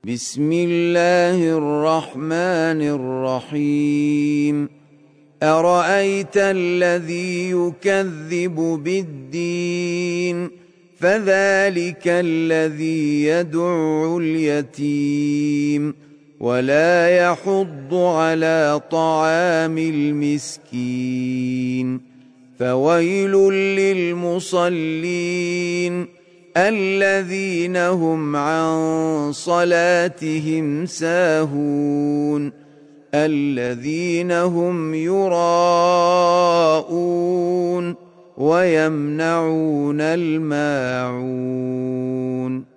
بسم الله الرحمن الرحيم أرأيت الذي يكذب بالدين فذلك الذي يدع اليتيم ولا يحض على طعام المسكين فويل للمصلين الذين هم عن صلاتهم ساهون الذين هم يراءون ويمنعون الماعون